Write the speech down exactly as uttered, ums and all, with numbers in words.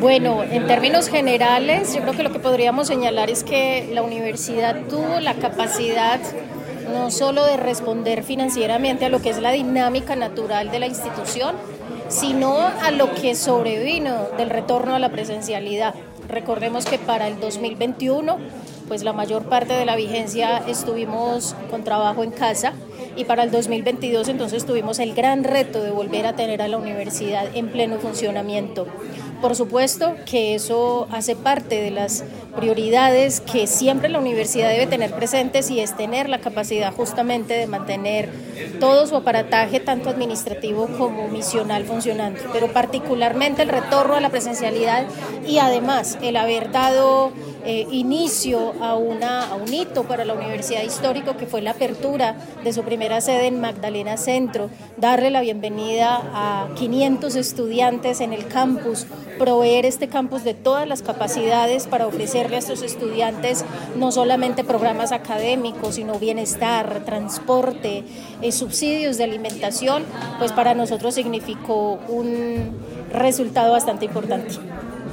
Bueno, en términos generales, yo creo que lo que podríamos señalar es que la universidad tuvo la capacidad no solo de responder financieramente a lo que es la dinámica natural de la institución, sino a lo que sobrevino del retorno a la presencialidad. Recordemos que para el dos mil veintiuno, pues la mayor parte de la vigencia estuvimos con trabajo en casa, y para el dos mil veintidós entonces tuvimos el gran reto de volver a tener a la universidad en pleno funcionamiento. Por supuesto que eso hace parte de las prioridades que siempre la universidad debe tener presentes, y es tener la capacidad justamente de mantener todo su aparataje, tanto administrativo como misional, funcionando, pero particularmente el retorno a la presencialidad y además el haber dado eh, inicio a, una, a un hito para la Universidad Histórico, que fue la apertura de su primera sede en Magdalena Centro, darle la bienvenida a quinientos estudiantes en el campus, proveer este campus de todas las capacidades para ofrecerle a estos estudiantes no solamente programas académicos, sino bienestar, transporte, eh, subsidios de alimentación, pues para nosotros significó un resultado bastante importante.